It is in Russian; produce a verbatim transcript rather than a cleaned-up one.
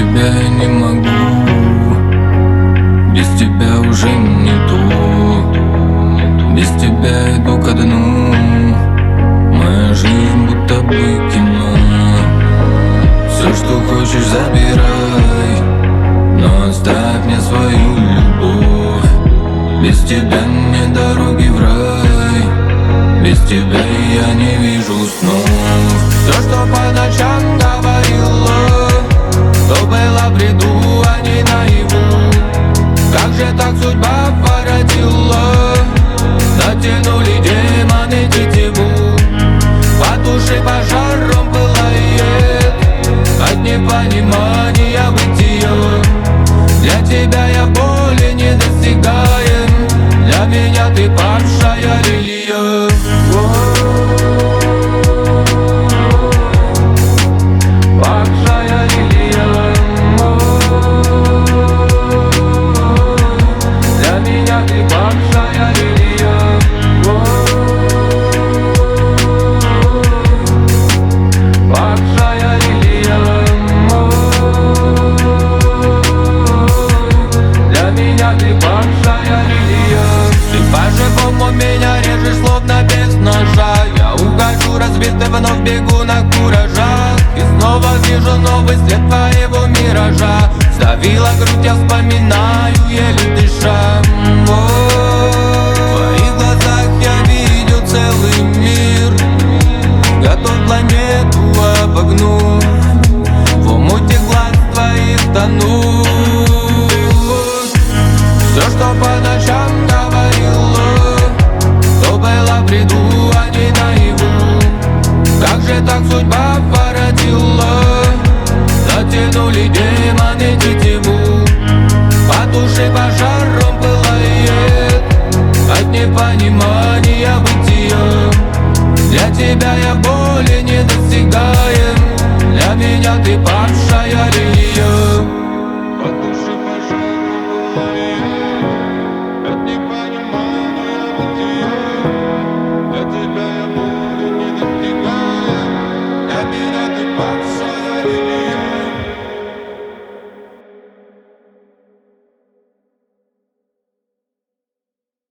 тебя я не могу, без тебя уже не то. Без тебя иду ко дну, моя жизнь будто бы кино. Все, что хочешь, забирай, но оставь мне свою любовь. Без тебя мне дороги в рай, без тебя я не вижу снов. Все, что по ночам говорила, то было в бреду, а не наяву. Как же так судьба породила? Натянули демоны тетиву. По душе пожаром пылает от непонимания бытия. Для тебя я боли не достигаем, для меня ты падшая лилия. Падшая лилия. Для меня ты падшая лилия. Падшая лилия. Для меня ты падшая лилия. Ты по-живому меня режешь, словно без ножа. Я ухожу разбитый, вновь бегу на куражах, и снова вижу новый след твоего миража. Сдавила грудь, я вспоминаю, еле дыша. В твоих глазах я видел целый мир, готов планету обогнуть, в омуте глаз твоих тону. Все, что по ночам говорила, то было в бреду, а не наяву. Как же так судьба породила? Натянули демоны тетиву. По душе пожаром пылает от непонимания бытия. Для тебя я боли не достигаем, для меня ты падшая лилия.